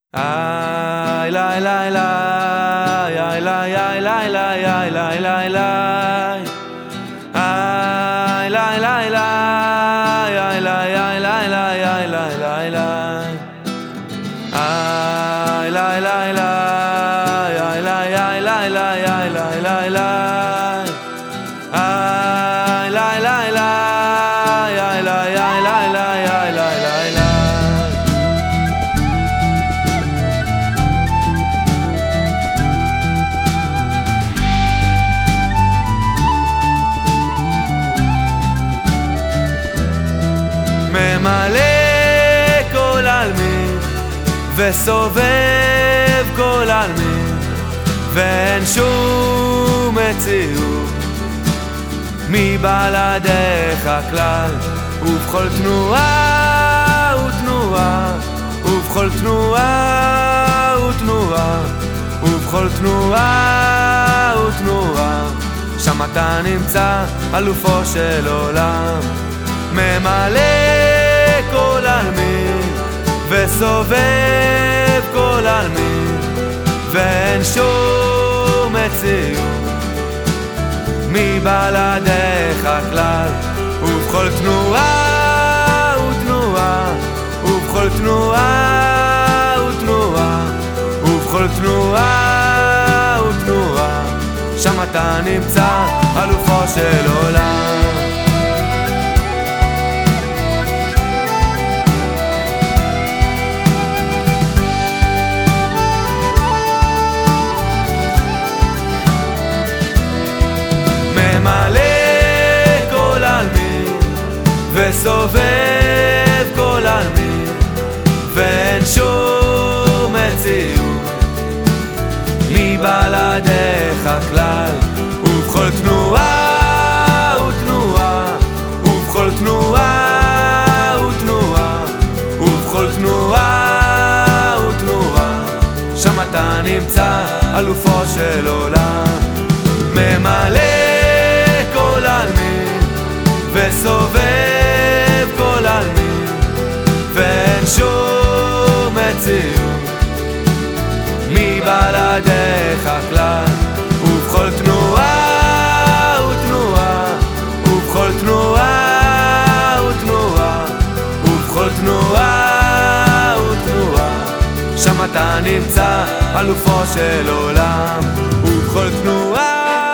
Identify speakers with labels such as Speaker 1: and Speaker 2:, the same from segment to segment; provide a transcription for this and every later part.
Speaker 1: Ay la la la, ay la la la la, ay la la la, ay la la la, ay la la la, ay la la la, ay la la la, ay la la la, ay la la la, ay la la la, ay la la la, ay la la la. ממלא כל עלמין וסובב כל עלמין ואין שום מציאות מבלעדיך כלל ובכל תנועה ותנועה ובכל תנועה ותנועה ובכל תנועה ותנועה שם אתה נמצא אלופו של עולם ממלא כל עלמין וסובב כל עלמין ואין שום מציאות מבלעדיך כלל ובכל תנועה ותנועה ובכל תנועה ותנועה ובכל תנועה ותנועה שם אתה נמצא אלופו של עולם ממלא כל עלמין וסובב כל עלמין ואין שום מציאות מבלעדיך כלל ובכל תנועה ותנועה ובכל תנועה ותנועה ובכל תנועה ותנועה שם אתה נמצא אלופו של עולם ממלא כל עלמין וסובב כל עלמין ואין שום מציאות מבלעדיך כלל ובכל תנועה ותנועה ובכל תנועה ותנועה ובכל תנועה ותנועה שם אתה נמצא אלופו של עולם ובכל תנועה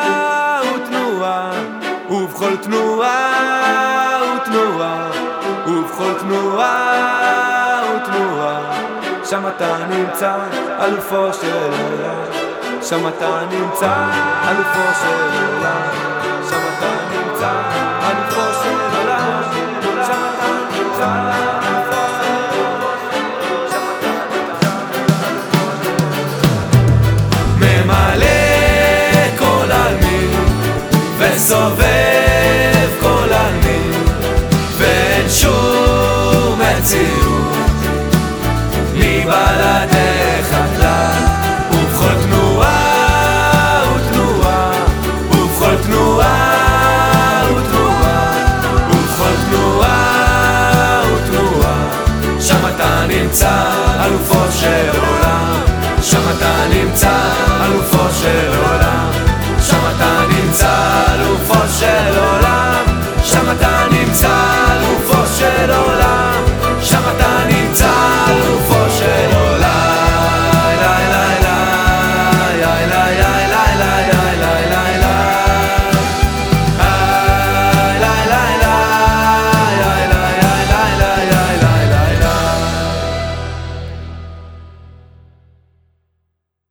Speaker 1: ובכל תנועה ותנועה ובכל תנועה ותנועה שם אתה נמצא אלופו של עולם שם אתה נמצא אלופו של עולם שם אתה נמצא אלופו של עולם שם אתה נמצא אלופו של עולם שם אתה נמצא ממלא כל עלמין וסובב